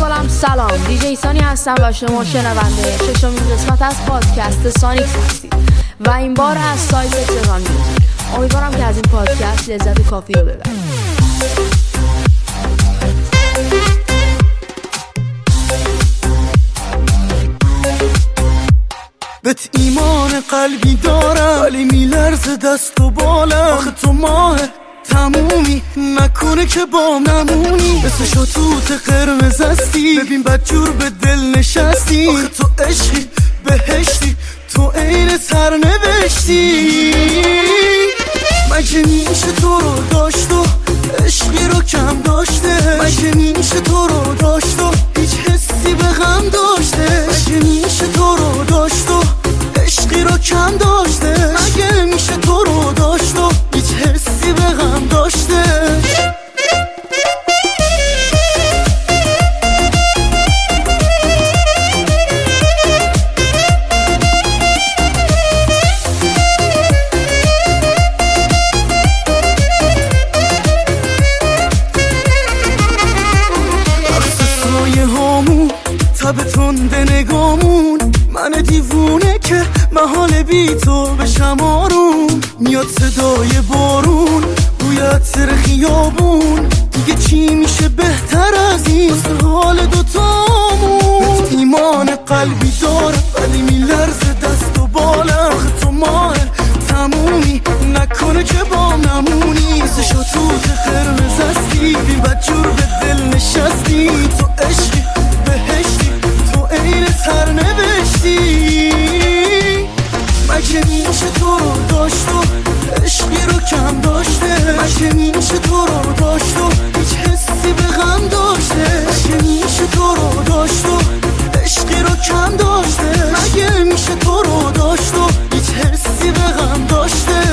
رفقالم سلام، دیجی سانی هستم و شما شنونده ششمین قسمت از پادکست سانیک هستید و این بار از سایت تهران میوزیک. امیدوارم که از این پادکست لذت کافی رو ببرید. بهت ایمان قلبی دارم ولی میلرزه دست و بالم. آخه تو ماه تمومی نکنه که بام نمونی. مثل شطوط قرمز هستی، ببین بدجور به دل نشستی. آخه تو عشقی بهشتی، تو عین سرنوشتی. مگه میشه تو رو داشت و عشقی رو کم داشته؟ مگه میشه تو رو داشت و هیچ حسی به غم داشته؟ مگه میشه تو رو داشت و عشقی رو کم داشته؟ مگه میشه تو رو داشت و هیچ حسی به غم داشته؟ تب تنده نگامون، من دیوونه که محال بی تو بشم آروم. میاد صدای بارون، بوی عطر خیابون، دیگه چی میشه بهتر از این واسه حال دوتامون؟ بهت ایمان قلبی دارم ولی میلرزه دست و بالم. آخه تو ماه تمومی نکنه که بام نمونی. مثل شطوط قرمز هستی، بی بدجور به دل نشستی. تو عشقی بهشتی، تو عین سرنوشتی. مگه میشه تو رو داشت و عشقی رو کم داشته؟ مگه میشه تو رو داشت و هیچ حسی به غم داشته؟ مگه میشه تو رو داشت و عشقی رو کم داشته؟ مگه میشه تو رو داشت و هیچ حسی به غم داشته؟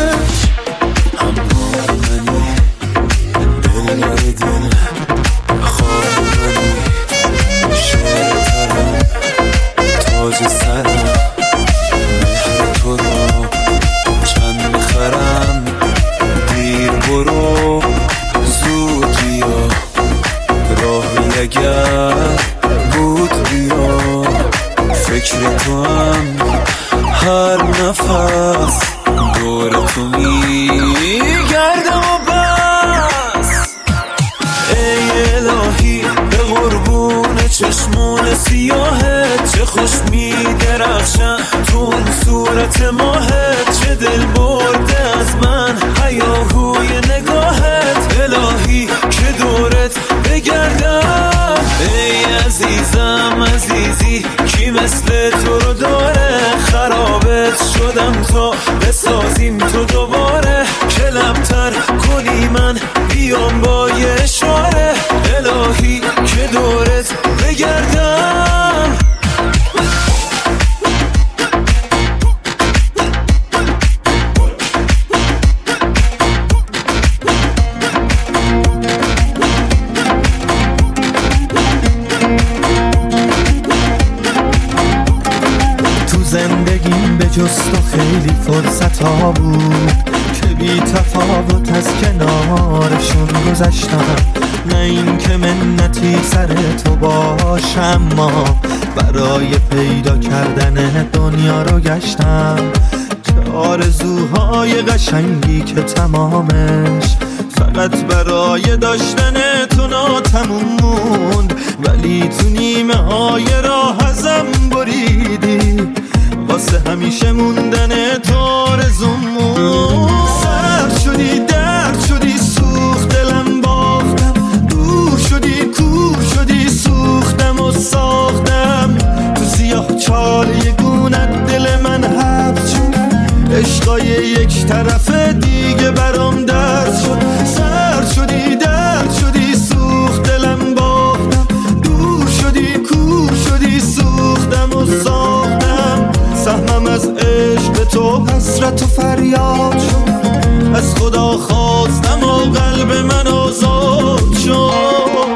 فکر تو هم هر نفس دور تو میگردم و بس. ای الهی به قربون چشمون سیاهت، چه خوش میدرخشن تو اون صورت ماهت. چه دل برده از من هیاهوی نگاهت، الهی که دورت بگردم. ای عزیزم عزیزی، کی مثل تو رو داره؟ خرابت شدم تا بسازیم تو دوباره. که لبتر کنی من بیام با یه اشاره، الهی که دورت بگردم. زندگیم به جز تو خیلی فرصت ها بود که بی تفاوت از کنارشون گذشتم. نه این که منتی سر تو باشم، ما برای پیدا کردن دنیا رو گشتم. چه آرزوهای قشنگی که تمامش فقط برای داشتن تو ناتموم موند. ولی تو نیمه های راه ازم بریدی، واسه همیشه موندن تو آرزومون. سرد شدی درد شدی سوخت دلم باختم، دور شدی کور شدی سوختم و ساختم. تو سیاه چال یگونت دل من حبس شد، عشقای یک طرفه دیگه برام درد شد. سرد شدی درد شدی سوخت دلم باختم، دور شدی کور شدی سوختم و ساختم. سهمم از عشق تو حسرت و فریاد شد، از خدا خواستم و قلب من آزاد شد.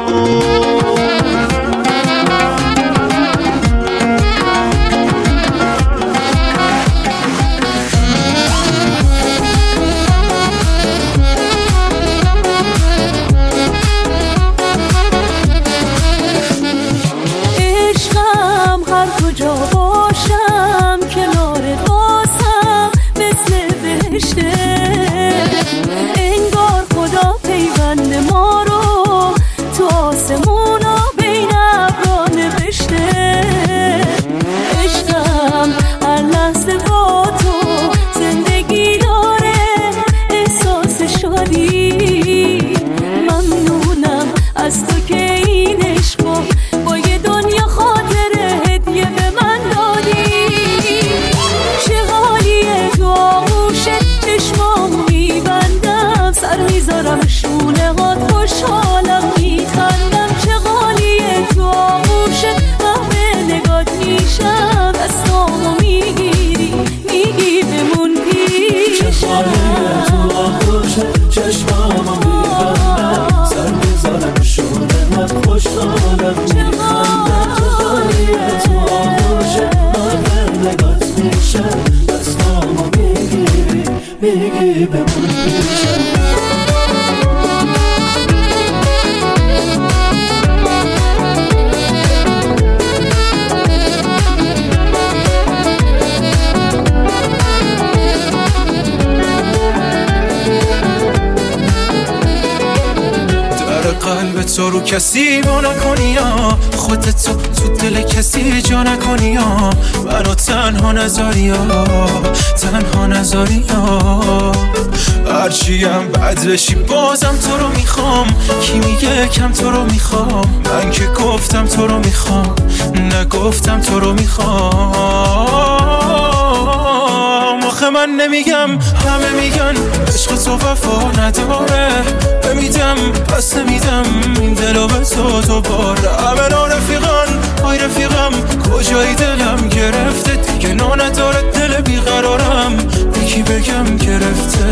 میخندم تو داری تو آغوشه من نگات میشم دستامو میگی بمون پیشم قلب تو رو کسی با نکنی یا خودت تو دل کسی جا نکنی یا منو تنها نذاری یا هرچیم بد بشی بازم تو رو میخوام کی میگه کم تو رو میخوام من که گفتم تو رو میخوام نگفتم تو رو میخوام آخه من نمیگم همه میگن عشق تو وفا نداره نمیدم پس نمیدم این دلو به تو باره همه رفیقان های رفیقم کجایی دلم گرفته دیگه نداره دل بیقرارم یکی بگم گرفته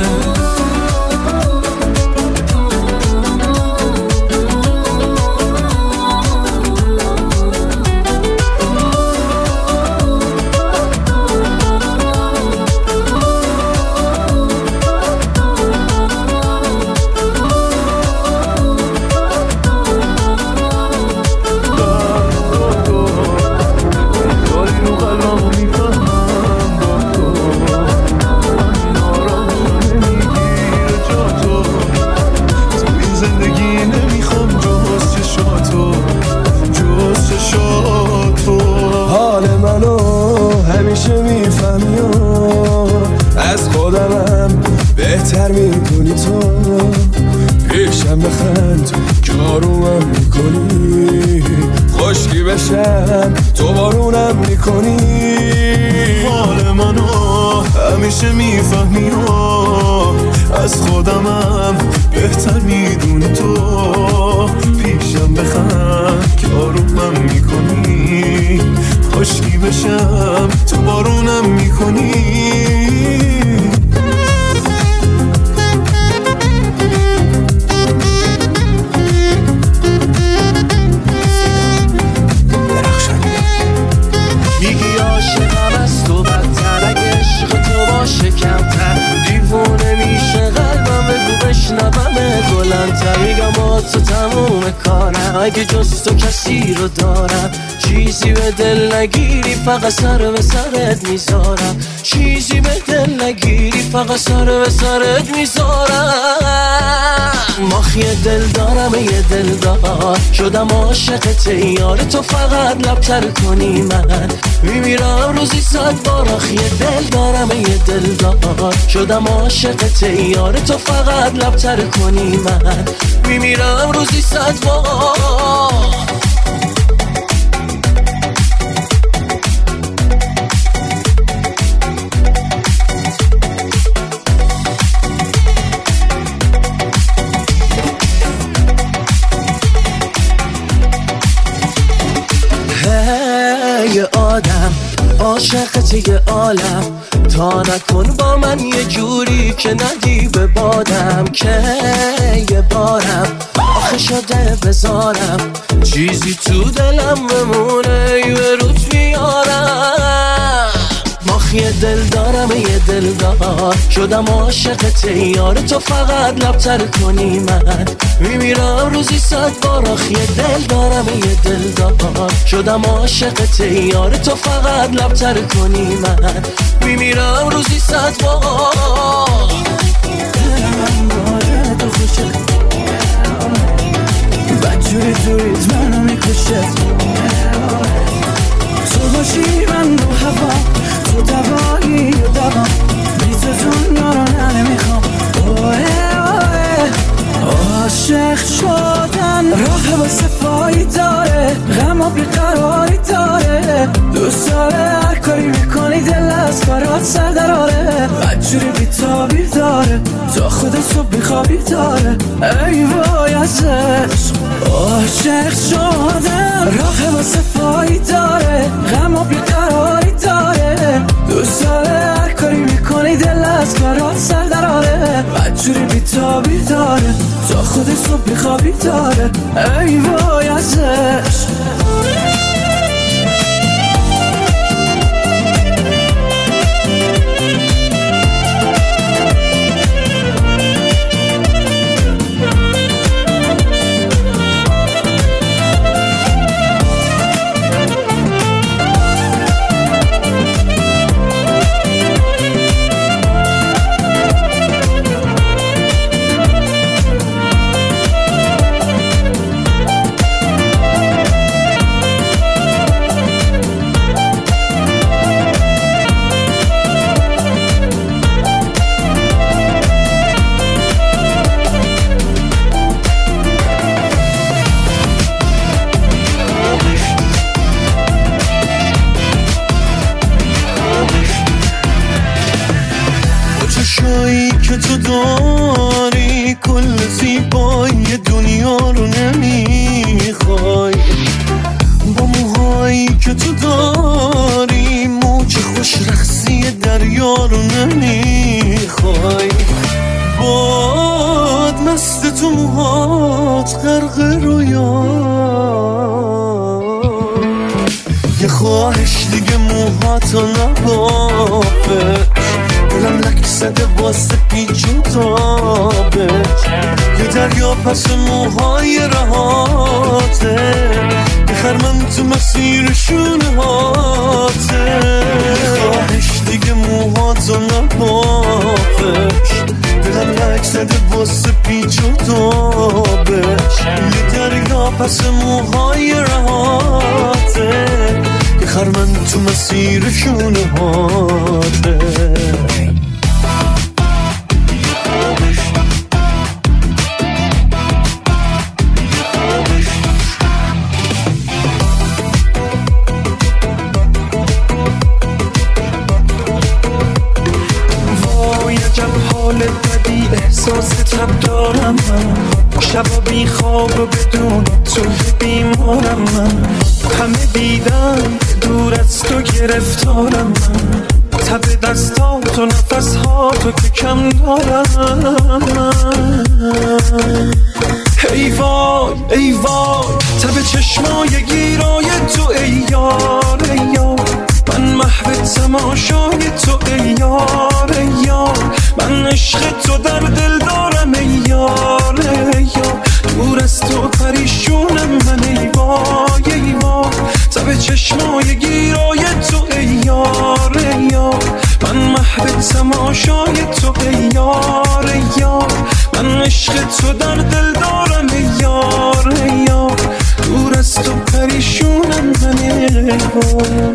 از خودمم بهتر میکنی تو پیشم بخند کارومم میکنی خشکی بشم تو بارونم میکنی حال منو همیشه میفهمی از خودمم بهتر میدونی تو پیشم بخند کارومم میکنی خشکی بشم تو بارونم میکنی میگی عاشقم از تو بدتر اگه عشق تو باشه کمتر دیوونه میشه قلبم بگو بشنومه بلندتر میگم با تو تموم کارم اگه جز تو کسی رو دارم چیزی به دل نگیری فقط سر به سرت میذارم چیزی به دل نگیری فقط سر به سرت میذارم ماخی دل دارم یه دلدار شدم عاشقت یار تو فقط لبتر کنی من میمیرم روزی 100 بار آخی دل دارم یه دلدار شدم عاشقت یار تو فقط لبتر کنی من میمیرم روزی 100 بار یه آدم عاشقت یه عالم تا نکن با من یه جوری که ندی به بادم که یه بارم آخه شده بذارم چیزی تو دلم بمونه یه روت میارم ماخی دل دارم یه دلدار شدم عاشقت یار تو فقط لبتر کنی من میمیرم روزی 100 بار آخی دل دارم یه دلدار شدم عاشقت یار تو فقط لبتر کنی من میمیرم روزی 100 بار دلم باید تو خوشه بدجوری جوریت منو میکشه تو باشی من رو هوا تو دوایی و دوام بی تو دنیا رو نمیخوام عاشق شدن راه واسه پایی داره غم و بیقراری داره دوست داره هر کاری میکنی دل از کارات سر دراره بدجوری بیتابی داره تا خودت رو بیخوابی داره ای وای از عشق عاشق شدن راه واسه پایی داره غم و بیقراری داره دوست داره هر کاری میکنی دل از کارات سر دراره بدجوری بیتابی داره تا خودت رو بیخوابی داره ای وای از عشق وای باد مست تو موهات غرق رویا یه خواهش دیگه موهاتو نبافش دلم لک زده واسه پیچ و تابش یه دریا پس موهای رهاته یه خرمن تو مسیر شونه هاته یه خواهش دیگه موهاتو نبافش دلم لک زده واسه پیچ و تابش یه دریا پس موهای رهاته یه خرمن تو مسیر شونه هاته احساس تب دارم من شبا بی خواب و بدون تو بیمارم من همه دیدن دور از تو گرفتارم من تب دستات و نفس ها تو که کم دارم من ای وای ای وای تب چشمای گیرای تو ای یار ای یار من محو تماشای تو ای یار ای یار من عشق تو در دل دارم ای یار ای یار دور از تو پریشونم من ای وای ای وای تب چشمای گیرای تو ای یار ای یار من محو تماشای تو ای یار ای یار من عشق تو در دل دارم ای یار ای یار دور از تو پریشونم من ای وای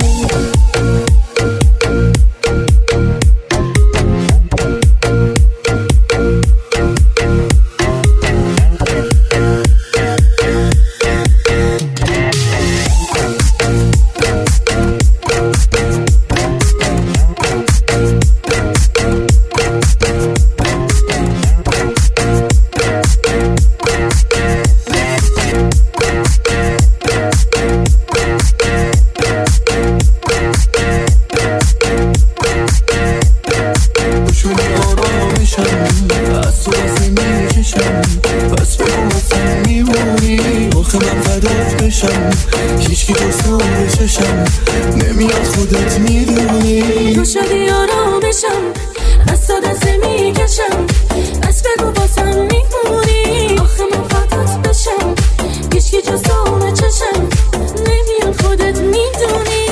هیچکی تو سور چشم نمیاد خودت میدونی تو شدی آرامشم از تو دست میکشم بس بگو بازم میمونی آخه من فقط بشم هیچکی جو سور چشم نمیاد خودت میدونی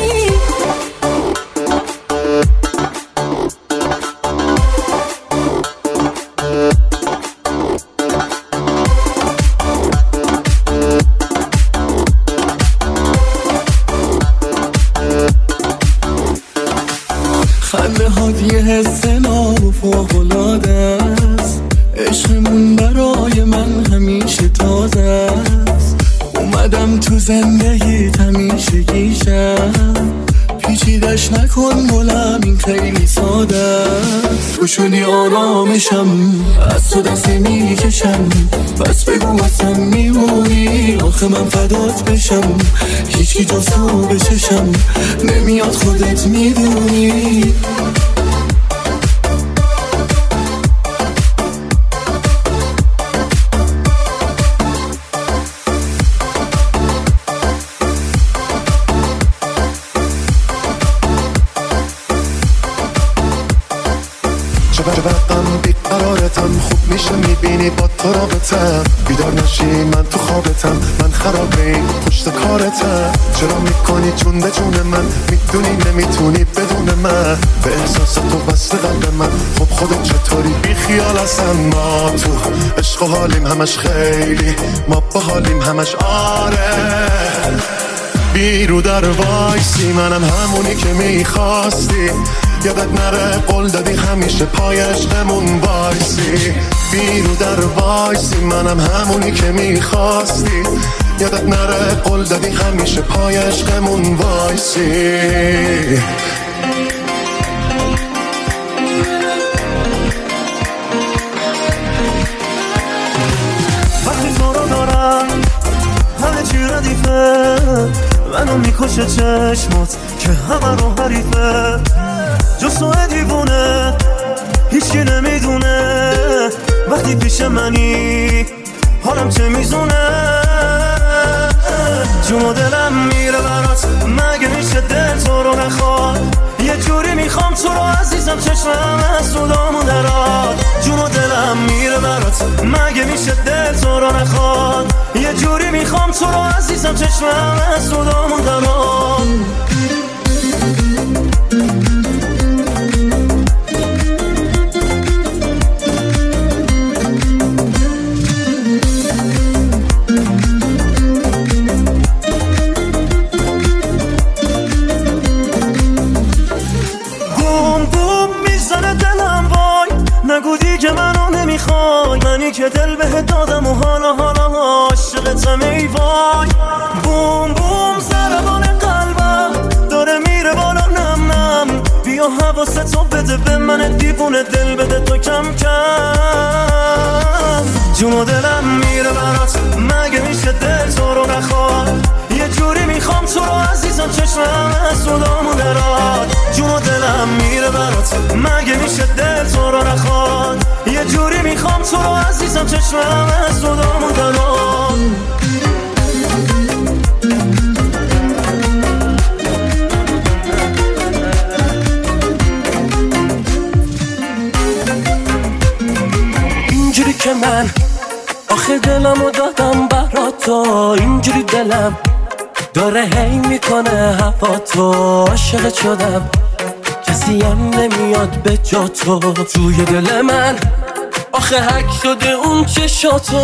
خنده هات یه حس ناب و فوق‌العاده است عشقمون برای من همیشه تازه است اومدم تو زندگیت همیشه گیشم پیچیدش نکن گلم این خیلی ساده است تو شدی آرامشم از تو دست میکشم بس بگو واسم میمونی آخه من فدات بشم هیچکی جز تو بچشم نمیاد خودت میدونی چقدرم بیقرارتم خوب میشه میبینی با تو رابطم بیدار نشی من تو خوابتم من خرابه پشت کارتم چرا میکنی جون به جون من میدونی نمیتونی بدون من به احساس تو بسته قلب من خب خودت چطوری بی خیال هستم ما تو عشق و حالیم همش خیلی ما با حالیم همش آره بیرو در وایسی منم همونی که میخواستی یادت نره قول دادی همیشه پای عشقمون وایسی بیرو در وایسی منم همونی که میخواستی یادت نره قول دادی همیشه پای عشقمون وایسی وقتی تو رو دارم همه چی ردیفه منو میکشه چشمات که همه رو حریفه جز تو دیوونه هیچکی نمیدونه وقتی پیش منی حالم چه میزونه. جون و دلم میره برات، مگه میشه دل تو رو نخواد؟ یه جوری میخوام تو رو عزیزم، چشمم از سودامون درات. جون و دلم میره برات، مگه میشه دل تو رو نخواد؟ یه جوری میخوام تو رو عزیزم، چشمم از سودامون درات. نگو دیگه منو نمیخوای، منی که دل بهت دادم و حالا عاشقتم ای وای. بوم بوم ضربان قلبم داره میره بالا نم نم، بیا حواستو بده به من دیوونه، دل بده تو کم کم. جون و دلم میره برات، مگه میشه دل تو رو نخواد؟ یه جوری میخوام تو رو عزیزم، چشمم از سودامون درات. جون و دلم میره برات، مگه میشه دل تو رو نخواد؟ یه جوری میخوام تو رو عزیزم، چشمم از سودامون درات. اینجوری که من آخه دلمو دادم برات تو، اینجوری دلم داره هی میکنه هوا تو. عاشقت شدم کسی هم نمیاد به جا تو، توی دل من آخه حک شده اون چشاتو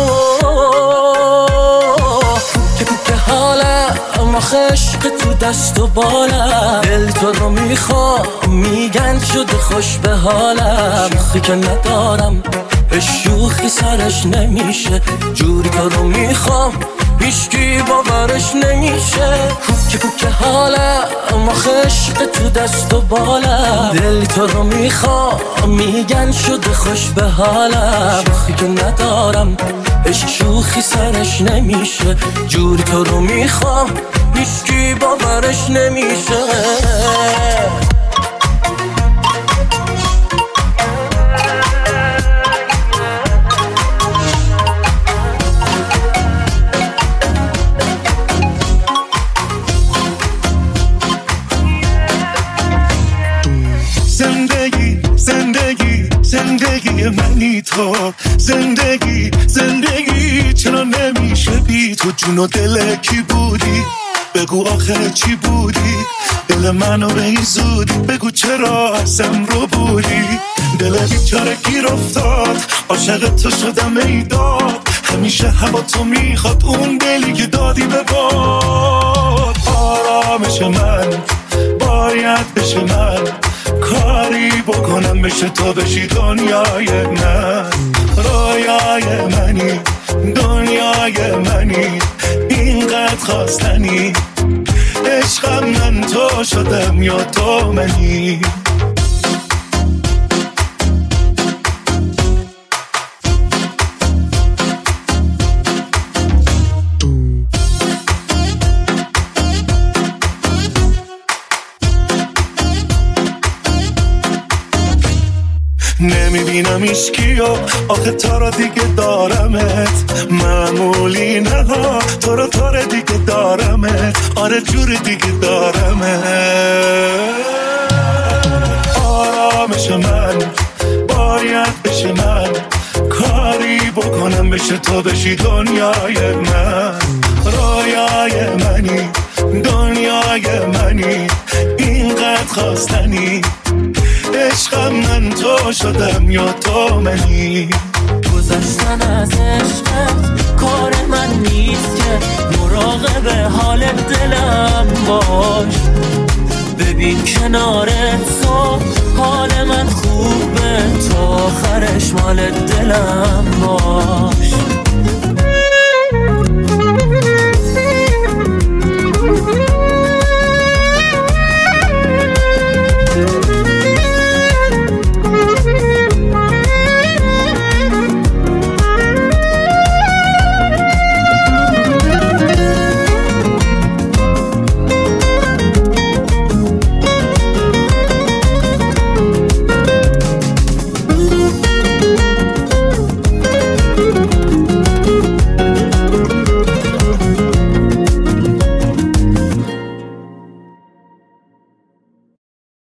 که بوکه حالم آخه عشق تو دست و بالم. دل تو رو میخوام میگن شده خوش به حالم، شوخی که ندارم شوخی سرش نمیشه، جوری تو رو میخوام هیچکی باورش نمیشه. کوکه حالم آخه عشق تو دست و بالم، دل تو رو میخوام میگن شده خوش به حالم. شوخی که ندارم عشق شوخی سرش نمیشه، جوری تو رو میخوام هیچکی باورش نمیشه. زندگی منی تو، زندگی چرا نمیشه بی تو؟ جون و دل کی بودی؟ بگو آخر چی بودی؟ دل منو به این زودی بگو چرا ازم رو بودی؟ دل بیچاره گیر افتاد، عاشق تو شدم ای داد، همیشه هوا تو میخواد اون دلی که دادی به باد. آرامش من باید بشه، من کاری بکنم بشه تا بشی دنیای من. رویای منی، دنیای منی، اینقدر خواستنی، عشقم من تو شدم یا تو منی. نمیبینم ایشکیو آخه تا رو دیگه دارمت، معمولی نه تو رو دیگه دارمت، آره جور دیگه دارمت. آرامش من باید بشه، من کاری بکنم بشه تا بشی دنیای من. رویای منی، دنیای منی، اینقدر خواستنی، عشقم من تو شدم یا تو منی. گذشتن از عشقت کار من نیست که مراقب حال دلم باش. ببین کنارت تو حال من خوبه، تا آخرش مال دلم باش.